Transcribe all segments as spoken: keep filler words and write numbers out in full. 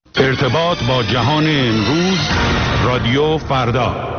ارتباط با جهان امروز، رادیو فردا.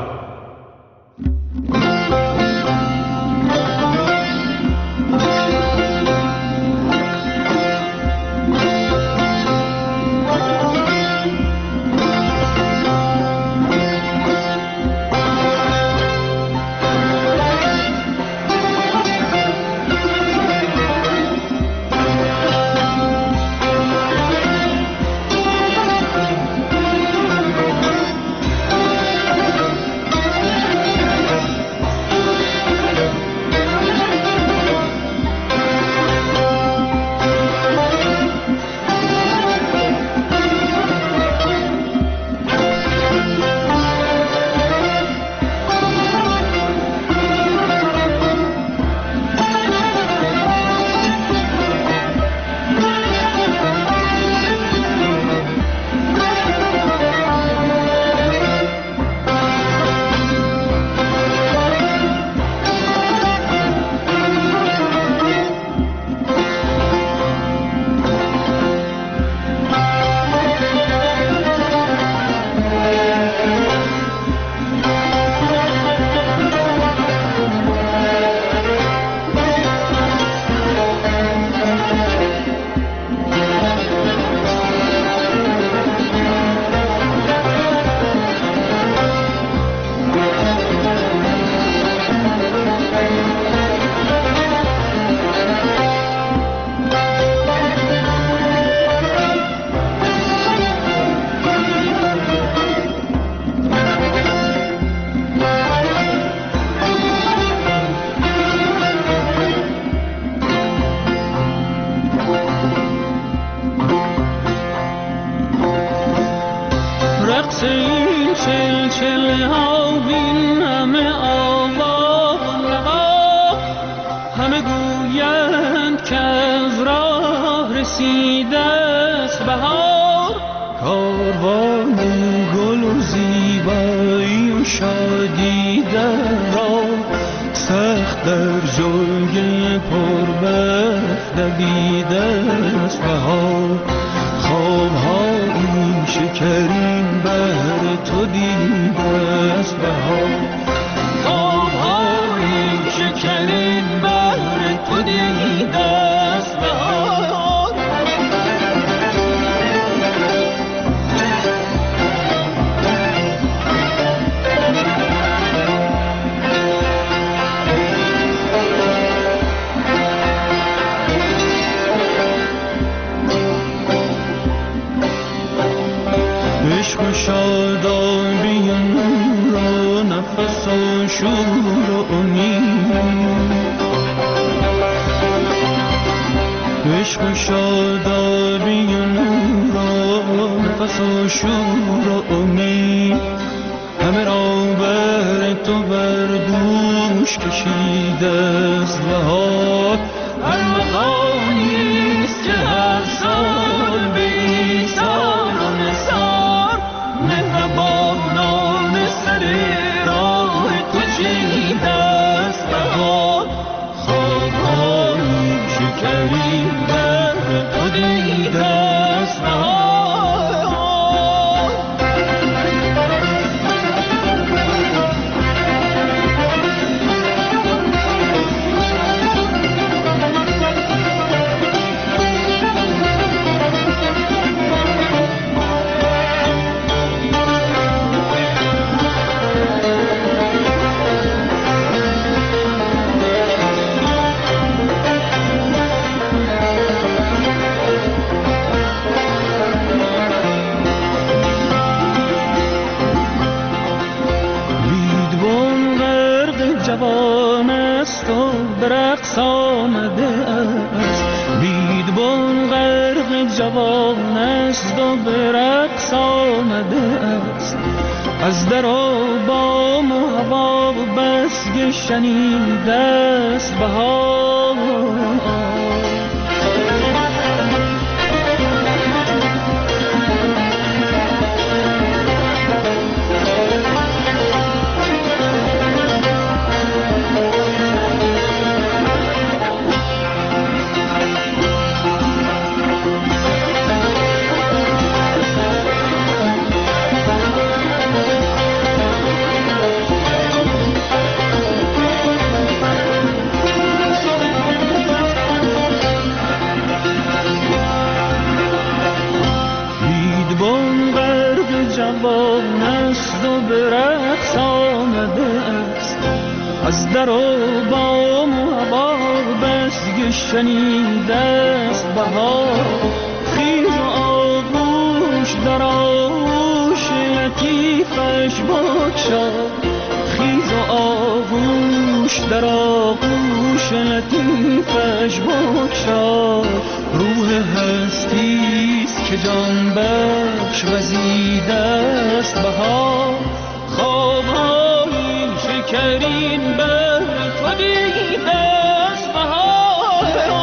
جوان است و به رقص آمده است، از در و بام و هوا بسگ شنیده است بهار. خیز و آغوش در آغوش لطیفش بگشا، خیز و آغوش در آغوش لطیفش بگشا. روح هستیست که جان بخش وزیده است بهار، خوابهای شکرین بر تو دیده است بهار.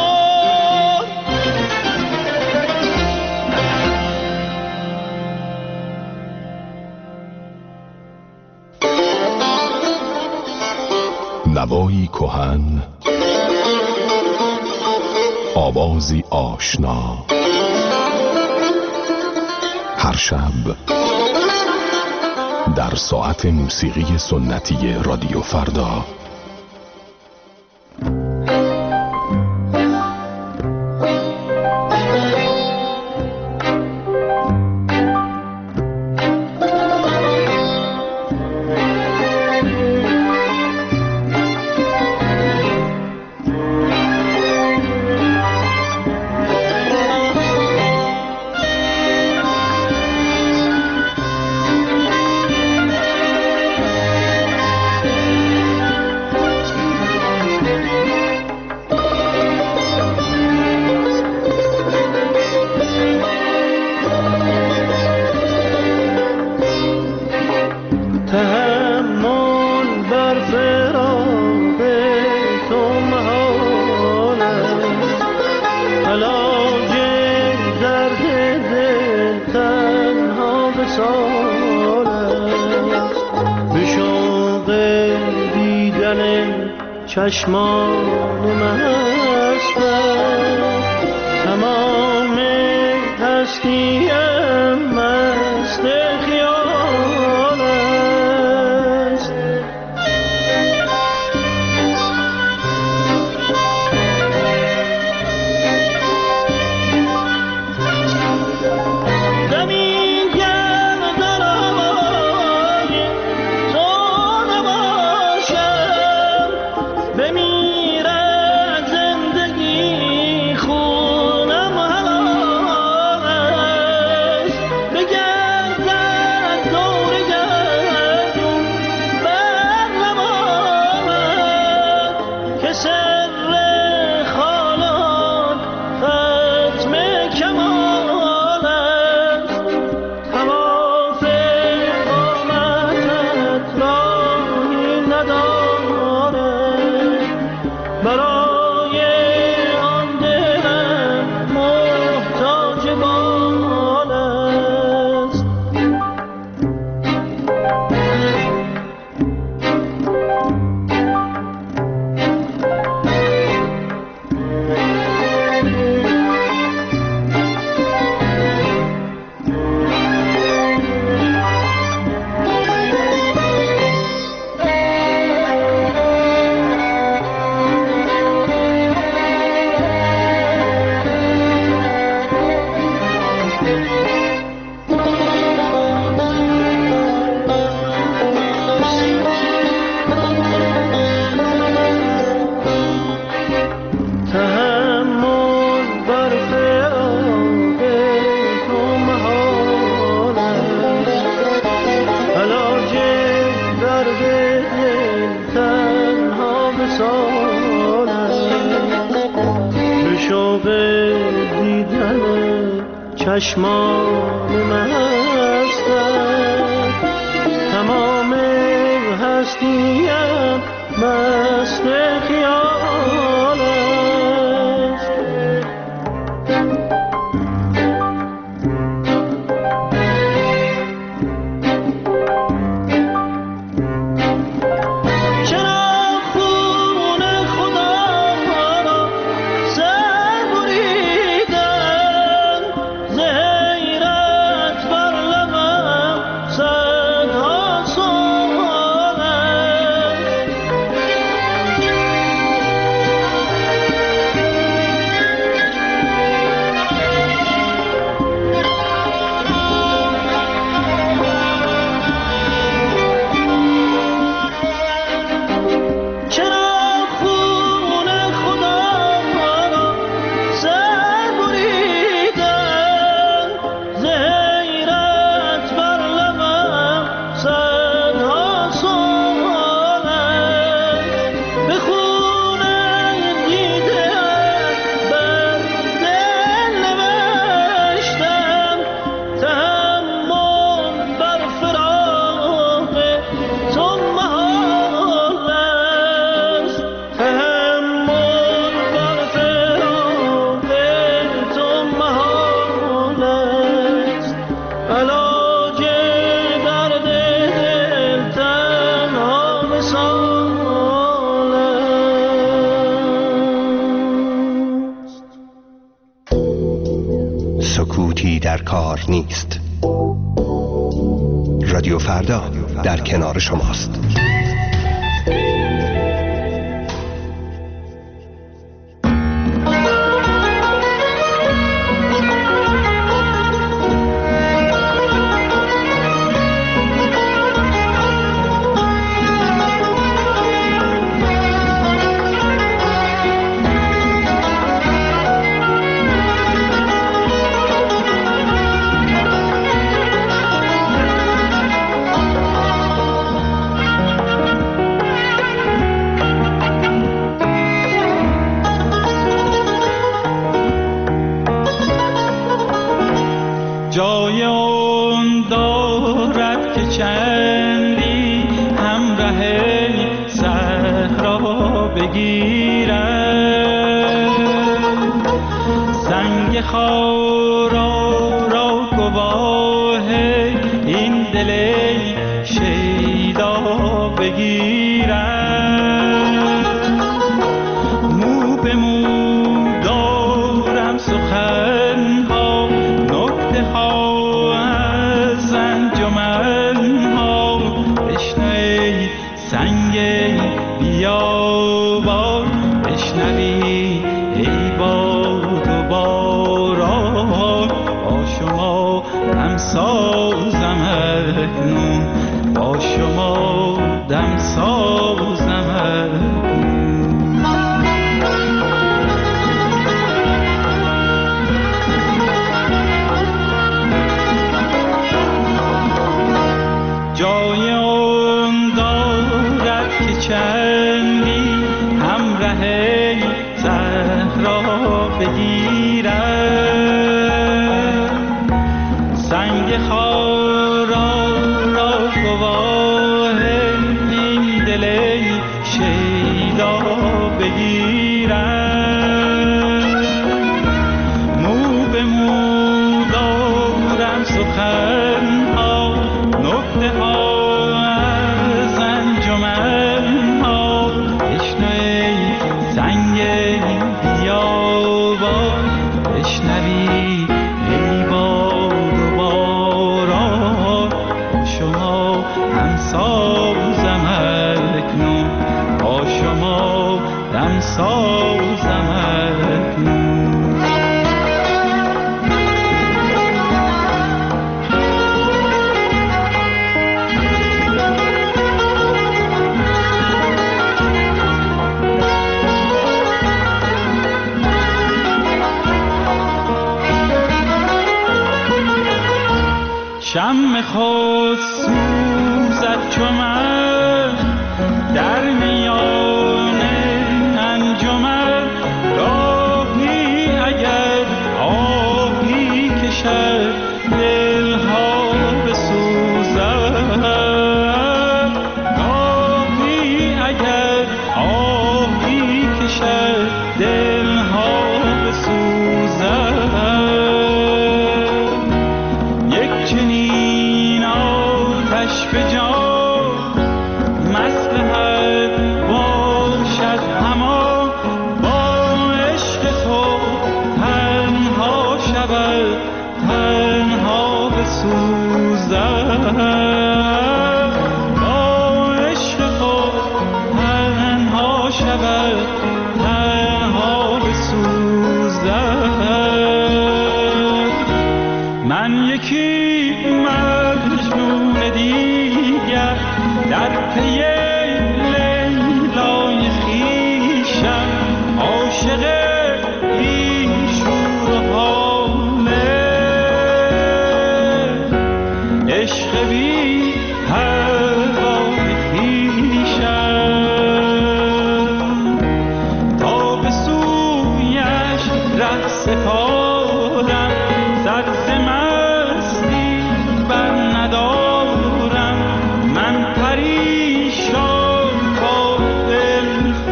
نوایی کهن، آوازی آشنا، هر شب در ساعت موسیقی سنتی رادیو فردا. چشمان مست تمام هستیم مست خیال است. دمی گرد آبای تو نباشم، بمیرد زندگی خونم حلال است. بگردد دور گردون بر لبانم که سر خالان ختم کمال است. طواف قامتت راهی ندارد، برای آن دلم محتاج بال است. تحمل بر فراق تو محال است، علاج درد دل تنها وصال است. به شوق دیدن چشمان مستت تمام هستیم مست خیال است. چرا خون خدا را سر بریدن، ز حیرت بر لبم صدها سؤال است. سکوتی در کار نیست. رادیو فردا در کنار شماست. جای اون دارد که چندی همراه صحرا بگیرد، سنگ خارا را گواه این دل شیدا بگیرد. مو به مو دارم سخن ها، نکته ها از انجمن ها، بشنوی سنگ بیابان، بشنوی ای باد و باران. با شما دم سازم اکنون، با شما دم سازم اکنون. جای اون دارد که چندی همراه صحرا بگیرد، سنگ خارا را گواه این دل شیدا بگیرد. مو به مو دارم سخن ها، نکته ها از انجمن ها، بشنوی سنگ بیابان، بشنوی ای باد و باران. شما دم سازم اکنون، با شما دم سازم اکنون. شمع خود سوزد چو من در میان انجمن، راهی اگر آهی کشد دلها بسوزد، راهی اگر آهی کشد دلها بسوزد. چنین آتش به جان مصلحت باشد همان، با عشق تو تنها شود تنها بسوزد، با عشق تو تنها شود تنها بسوزد. من یکی مجنون دیگر در پی لیلای خویشم، عاشق این شور و حاله، عشق بی پروای خویشم. تا به سویش ره سپارم، سر ز مستی بر ندارم، من پریشان تا دل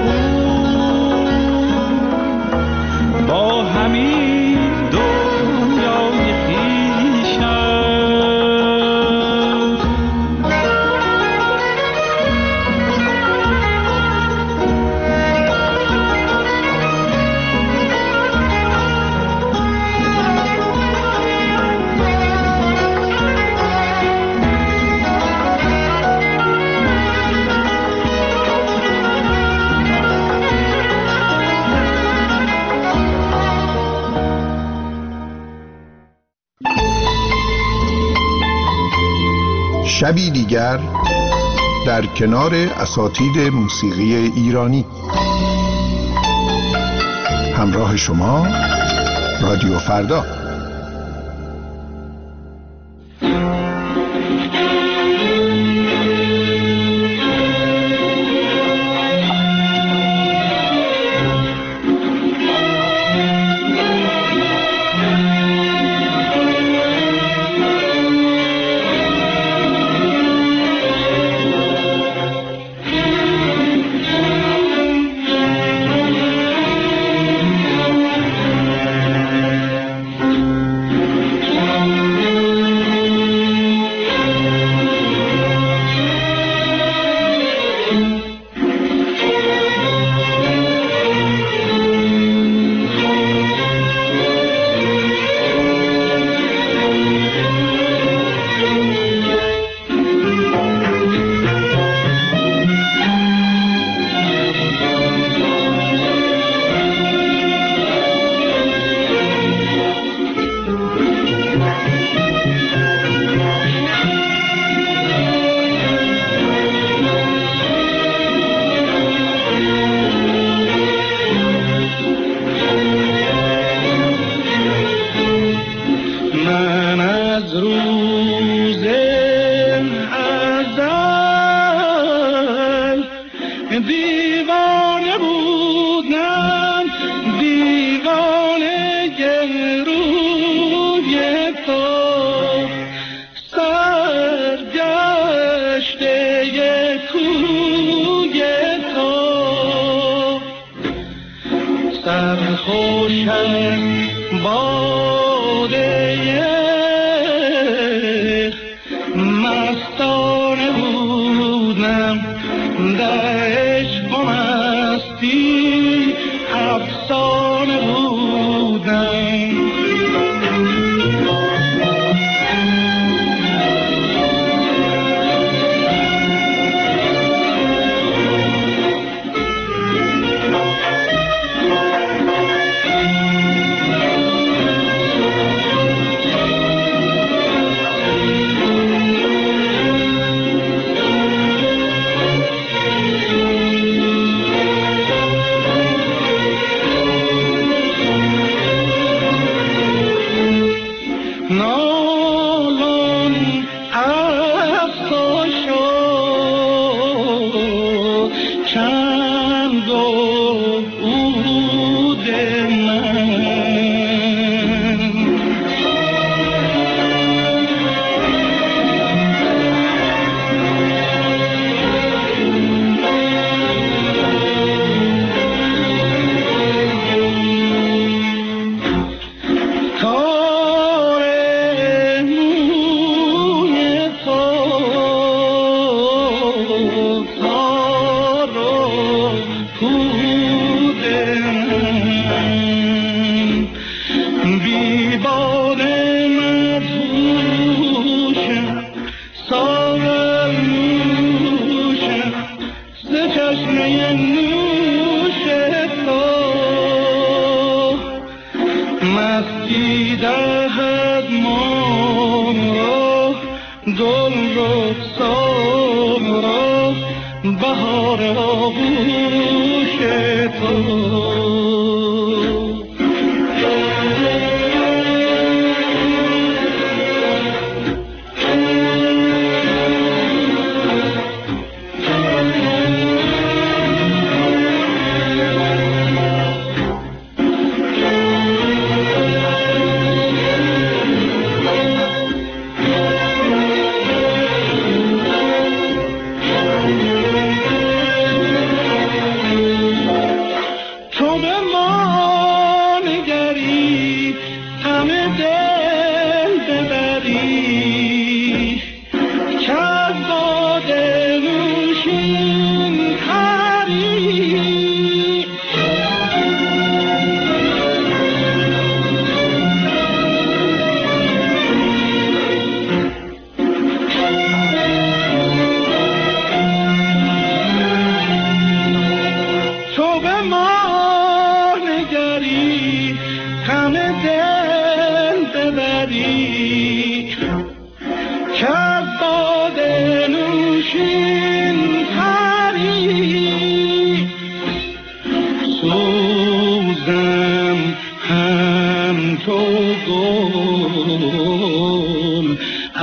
خون، با همین دنیای خویشم. شبی دیگر در کنار اساتید موسیقی ایرانی. همراه شما رادیو فردا.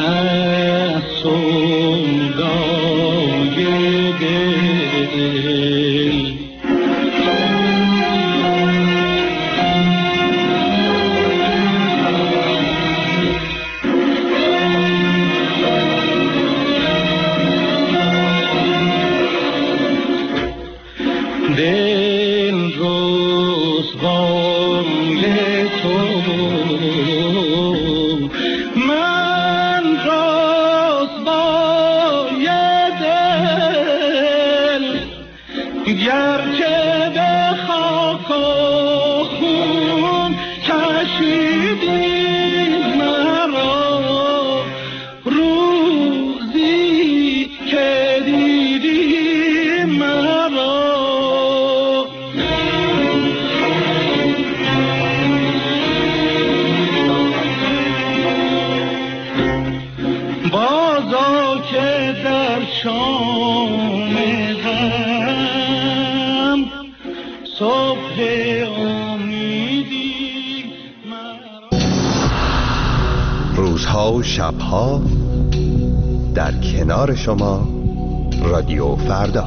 از سودای دل. دل رسوای تو من رسوای دل، گرچه به خاک و خون کشیدی مرا، روزی که دیدی مرا که در شام غم صبح امیدی مرا. روزها و شبها در کنار شما رادیو فردا.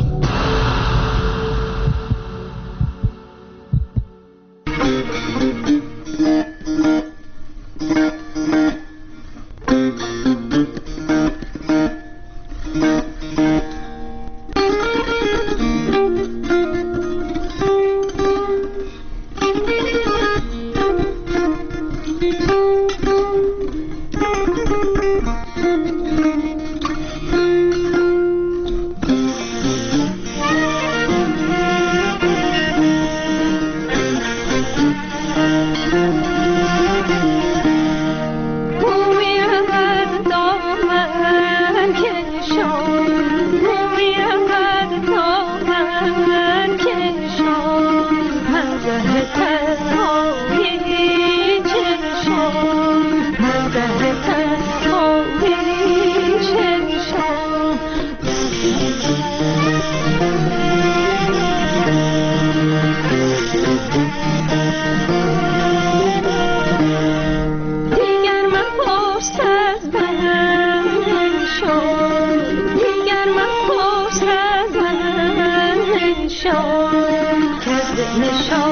نشان